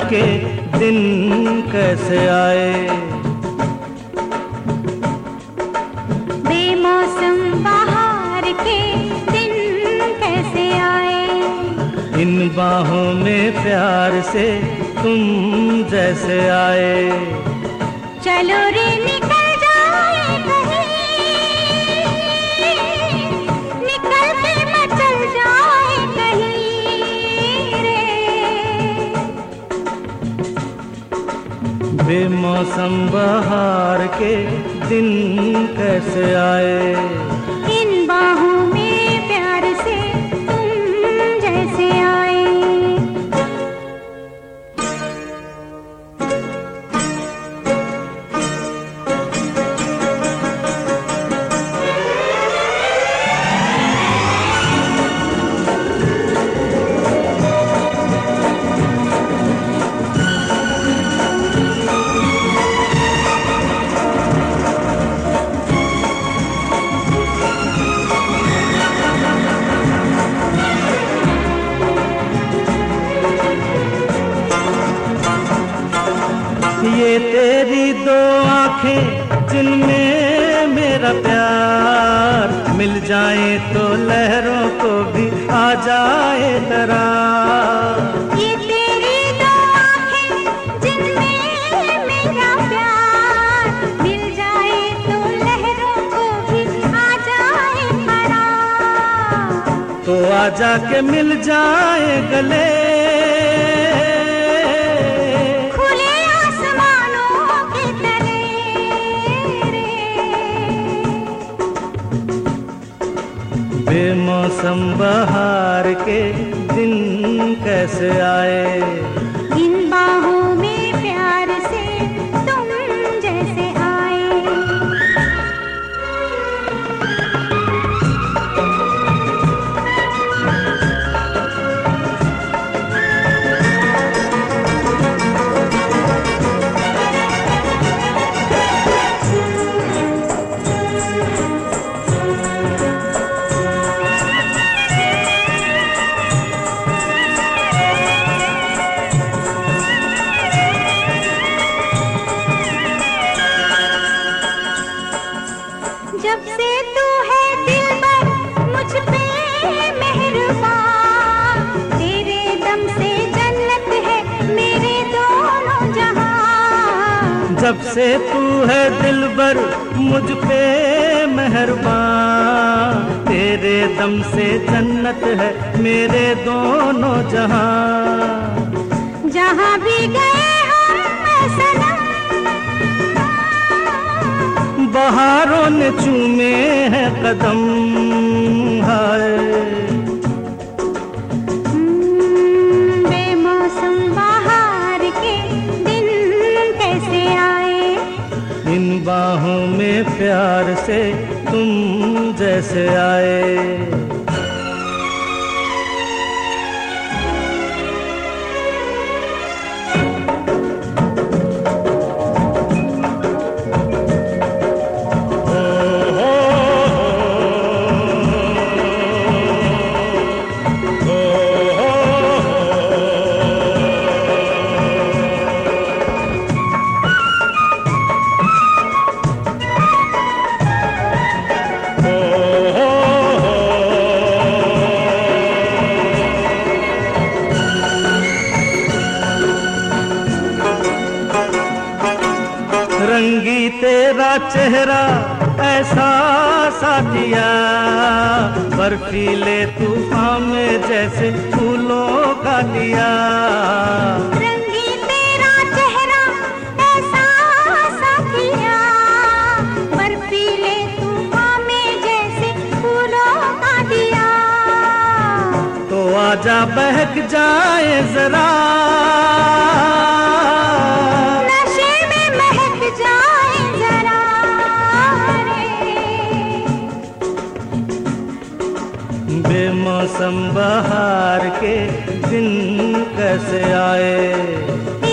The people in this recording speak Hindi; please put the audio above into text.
के दिन कैसे आए। बेमौसम बहार के दिन कैसे आए। इन बाहों में प्यार से तुम जैसे आए। चलो रे निकल जाए कहीं, निकल के मचल जाए कहीं रे। बेमौसम बहार के दिन कैसे आए। इन बाहों में प्यार से तुम जैसे आए। ये तेरी दो आंखें जिनमें मेरा प्यार मिल जाए तो लहरों को भी आ जाए दरार। ये तेरी दो आंखें जिनमें मेरा प्यार मिल जाए तो लहरों को भी आ जाए करार। तो आजा के मिल जाए गले, बेमौसम बहार के दिन कैसे आए। इन बाहों में प्यार से तुम जैसे आए। जब से तू है दिलबर मुझ पे मेहरबान, तेरे दम से जन्नत है मेरे दोनों जहां। जब से तू है दिलबर मुझ पे मेहरबान, तेरे दम से जन्नत है मेरे दोनों जहां। जहां भी गए हम सनम, बहारों ने चूमे हैं कदम। हाय बेमौसम बहार के दिन कैसे आए। इन बाहों में प्यार से तुम जैसे आए। रंगी तेरा चेहरा ऐसा साथिया, बर्फीले तूफान में जैसे फूलों का लिया। रंगी तेरा चेहरा ऐसा साथिया, बर्फीले तूफान में जैसे फूलों का दिया। तो आजा बहक जाए जरा, बेमौसम बहार के दिन कैसे आए।